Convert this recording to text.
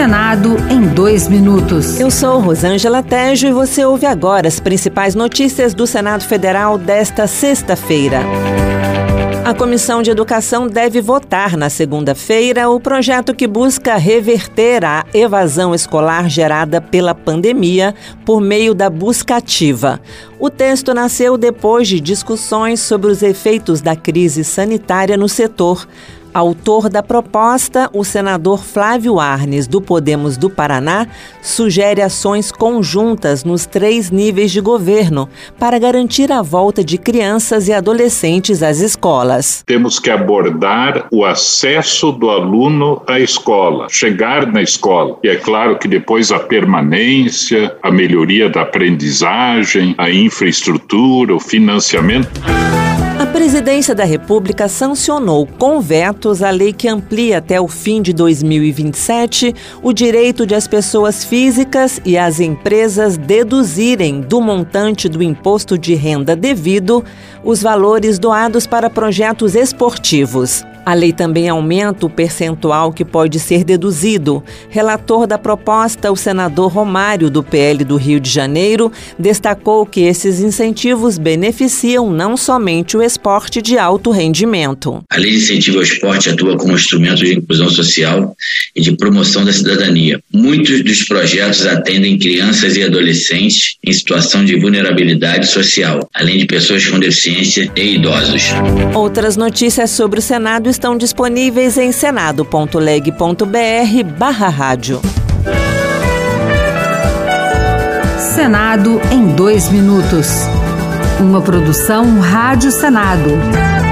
Senado em 2 minutos. Eu sou Rosângela Tejo e você ouve agora as principais notícias do Senado Federal desta sexta-feira. A Comissão de Educação deve votar na segunda-feira o projeto que busca reverter a evasão escolar gerada pela pandemia por meio da busca ativa. O texto nasceu depois de discussões sobre os efeitos da crise sanitária no setor. Autor da proposta, o senador Flávio Arnes, do Podemos do Paraná, sugere ações conjuntas nos 3 níveis de governo para garantir a volta de crianças e adolescentes às escolas. Temos que abordar o acesso do aluno à escola, chegar na escola. E é claro que depois a permanência, a melhoria da aprendizagem, a infraestrutura, o financiamento. A Presidência da República sancionou com vetos a lei que amplia até o fim de 2027 o direito de as pessoas físicas e as empresas deduzirem do montante do imposto de renda devido os valores doados para projetos esportivos. A lei também aumenta o percentual que pode ser deduzido. Relator da proposta, o senador Romário, do PL do Rio de Janeiro, destacou que esses incentivos beneficiam não somente o esporte de alto rendimento. A lei de incentivo ao esporte atua como instrumento de inclusão social e de promoção da cidadania. Muitos dos projetos atendem crianças e adolescentes em situação de vulnerabilidade social, além de pessoas com deficiência e idosos. Outras notícias sobre o Senado estão disponíveis em senado.leg.br/rádio. Senado em 2 minutos. Uma produção Rádio Senado.